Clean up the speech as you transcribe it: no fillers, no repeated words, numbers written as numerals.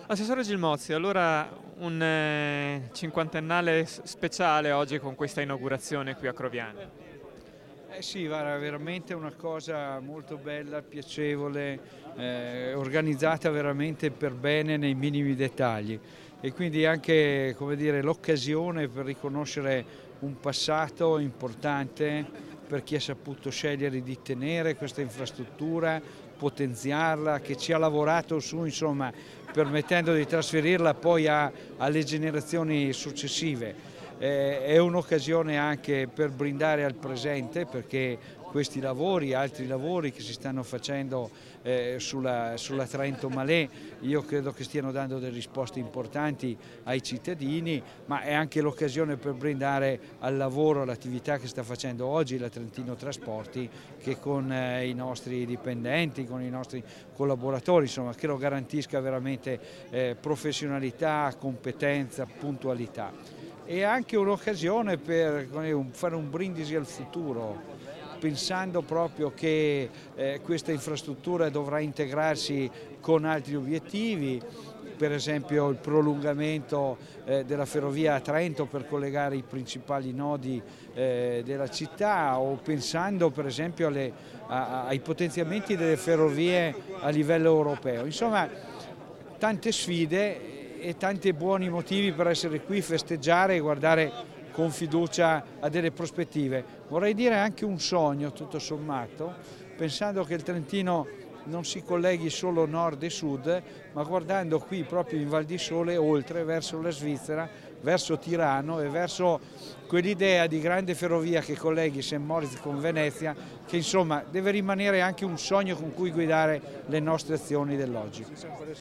Assessore Gilmozzi, allora un cinquantennale speciale oggi con questa inaugurazione qui a Croviano. Eh sì, guarda, veramente una cosa molto bella, piacevole, organizzata veramente per bene nei minimi dettagli e quindi anche, come dire, l'occasione per riconoscere un passato importante per chi ha saputo scegliere di tenere questa infrastruttura, potenziarla, che ci ha lavorato su, insomma, permettendo di trasferirla poi alle generazioni successive. È un'occasione anche per brindare al presente perché questi lavori, altri lavori che si stanno facendo sulla Trento-Malè, io credo che stiano dando delle risposte importanti ai cittadini, ma è anche l'occasione per brindare al lavoro, all'attività che sta facendo oggi la Trentino Trasporti, che con i nostri dipendenti, con i nostri collaboratori, insomma, che lo garantisca veramente professionalità, competenza, puntualità. È anche un'occasione per fare un brindisi al futuro, pensando proprio che questa infrastruttura dovrà integrarsi con altri obiettivi, per esempio il prolungamento della ferrovia a Trento per collegare i principali nodi della città, o pensando per esempio ai potenziamenti delle ferrovie a livello europeo. Insomma, tante sfide e tanti buoni motivi per essere qui, festeggiare e guardare con fiducia a delle prospettive. Vorrei dire anche un sogno, tutto sommato, pensando che il Trentino non si colleghi solo nord e sud, ma guardando qui proprio in Val di Sole, oltre, verso la Svizzera, verso Tirano e verso quell'idea di grande ferrovia che colleghi St. Moritz con Venezia, che insomma deve rimanere anche un sogno con cui guidare le nostre azioni dell'oggi.